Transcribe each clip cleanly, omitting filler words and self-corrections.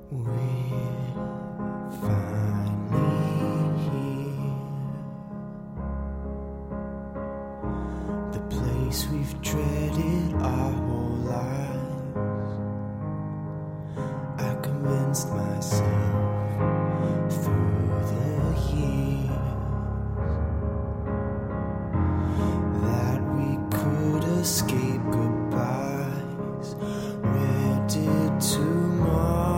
We're finally here, the place we've dreaded our whole lives. I convinced myself through the years that we could escape goodbyes. Where did tomorrow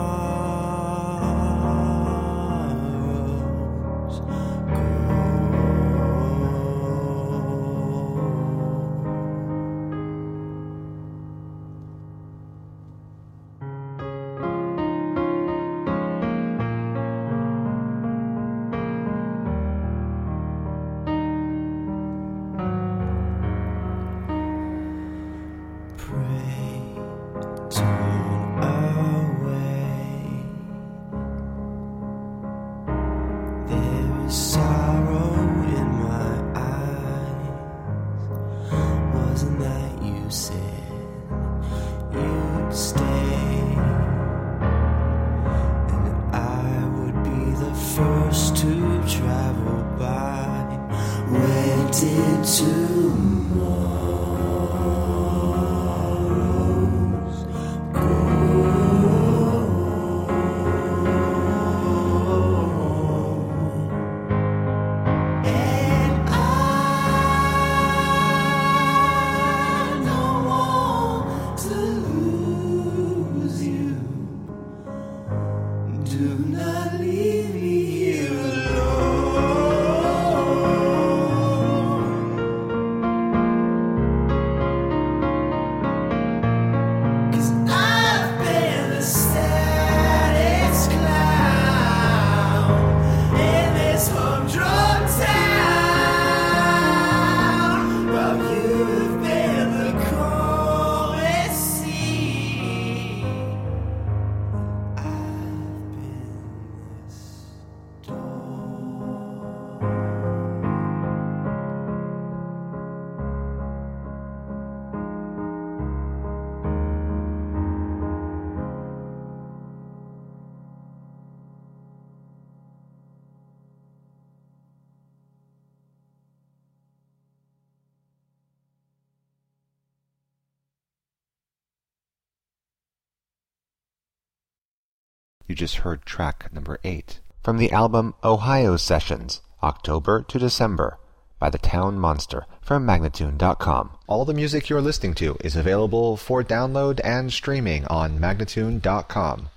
You just heard track number 8 from the album Ohio Sessions, October to December, by The Town Monster from Magnatune.com. All the music you're listening to is available for download and streaming on Magnatune.com.